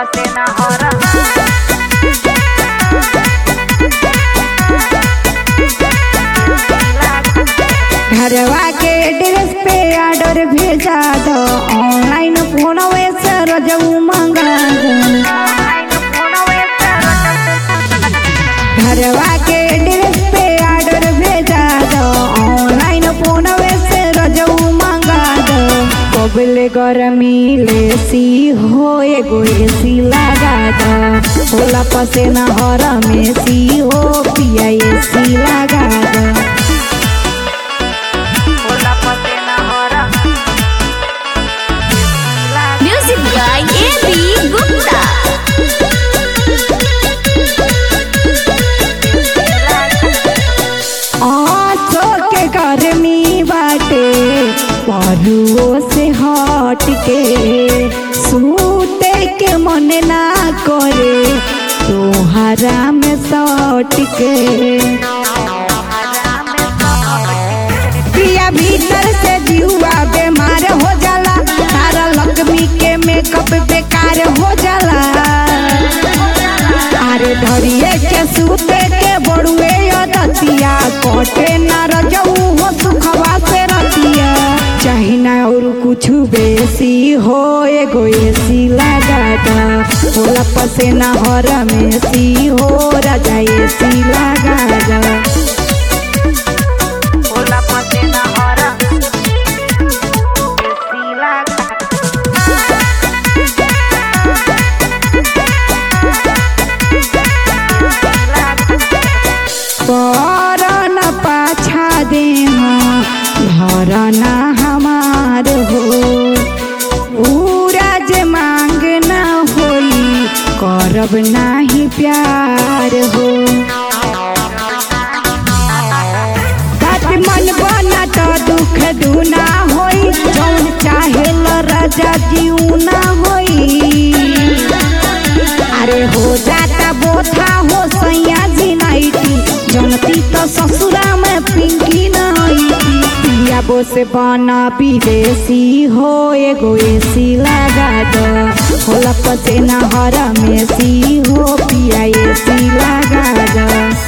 घरवा के एड्रेस पे ऑर्डर भेजा दो, ऑनलाइन फोन से रजऊ मंगा दो। घरवा के एड्रेस पे ऑर्डर भेजा दो, ऑनलाइन फोन से रजऊ मंगा दो। कबले गरमी लेसी हो एगो एसी लगा दो, होला पसेना हर में सी हो पिया एसी लगा दो। Music by A B. गुप्ता। आँचो के गर्मी बाटे परुओ से हट के, सूते के मन ना करे तोहरा में सट के। पिया भीतर से जीवा बीमार हो जाला, तारा लक्ष्मी के मेकअप बेकार हो जाला। अरे धरिए के सूते के बड़ुए दतिया, कटे ना रजऊ हो सुखवा से रतिया। चाहे ना और कुछ बेसी हो एगो एसी लगा दो, होला पसेना हर में सी हो राजा एसी लगा दो। करना पाछा दे धरना हमार हो, पूरा जे मांग ना होई करब नाही प्यार हो। बात मन बना तो दुख दूना होई, जौन चाहे राजा जीव ना होई। अरे हो जाता बोथा हो सैया जी नाइटी, जनती तो ससुरा में पिंकी नहीं। पिया बो से बना विदेशी हो एगो एसी लगा दो, होला पसेना हरा में सी हो पिया एसी लगा दो।